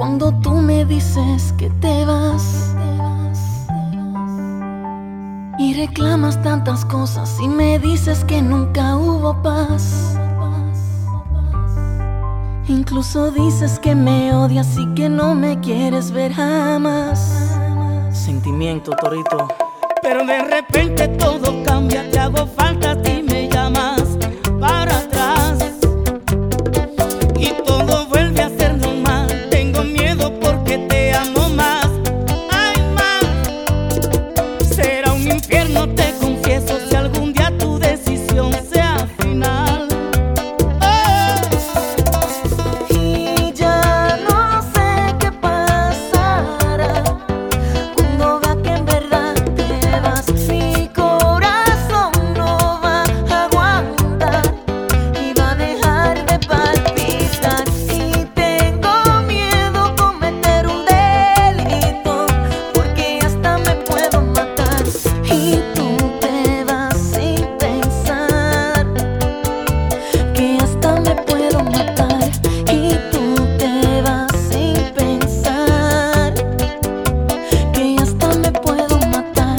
cuando tú me dices que te vas y reclamas tantas cosas y me dices que nunca hubo paz. Incluso dices que me odias y que no me quieres ver jamás. Sentimiento, Torito. Pero de repente todo cambia, te hago falta a ti, me llamas para atrás y todo vuelve a ser normal. Tengo miedo porque te amo más, ay más. Será un infierno, te confieso, si algún día tu decisión sea final. Y ya no sé qué pasará cuando vea que en verdad te vas. Mi corazón no va a aguantar y va a dejar de palpitar. Y tengo miedo cometer un delito porque hasta me puedo matar. Y tú te vas sin pensar que hasta me puedo matar. Y tú te vas sin pensar que hasta me puedo matar.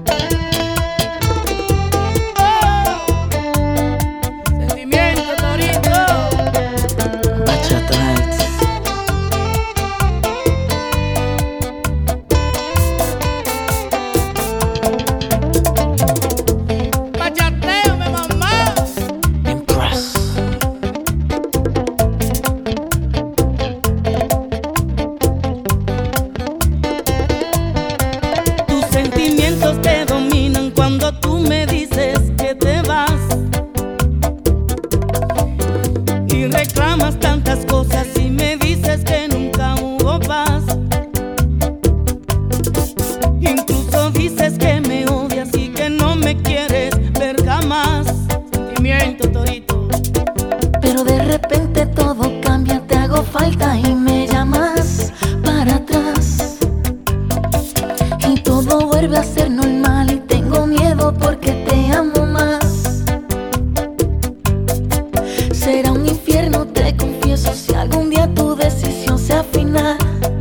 Sentimiento, Torito. Bachata Heights. Bachateame, mamá. Impress. Tus sentimientos te dominan cuando tú me dices que te vas y reclamas tantas cosas y me dices que nunca hubo paz. Incluso dices que me odias y que no me quieres ver jamás. Sentimiento, Torito. Pero de repente todo cambia, te hago falta y me llamas para atrás y todo vuelve a ser normal y tengo miedo porque te amo más. Será un infierno, te confieso, si algún día tu decisión sea final.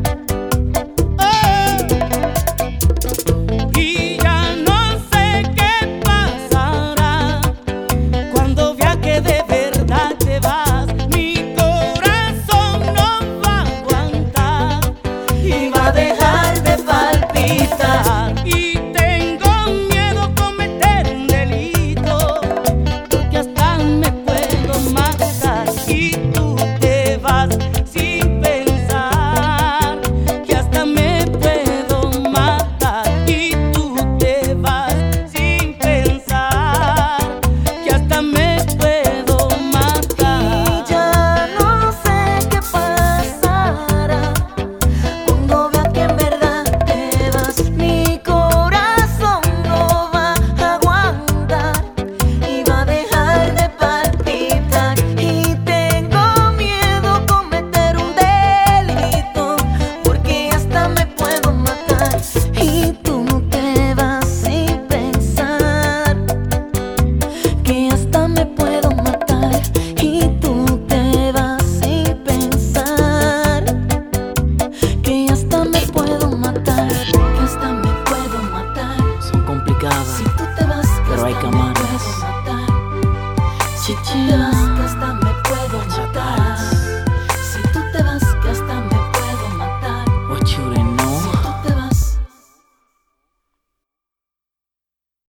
Y ya no sé qué pasará cuando vea que de verdad te vas. Mi corazón no va a aguantar y va a dejar de palpitar. Y tengo miedo a cometer un delito porque hasta me puedo matar. Y tú te vas sin pensar que hasta me puedo matar. Y tú te vas sin pensar que hasta me puedo matar. Y ya no sé qué pasará cuando vea que en verdad te vas. Mi corazón no va a aguantar y va a dejar de palpitar. Y tengo miedo a cometer un delito porque hasta me puedo matar. Y tú te vas sin pensar que hasta me puedo matar. Y tú te vas sin pensar que hasta me puedo matar. Que hasta me puedo matar. Son complicadas, Si tú te vas, que pero hay hasta que me amarlas. puedo matar. Si te vas.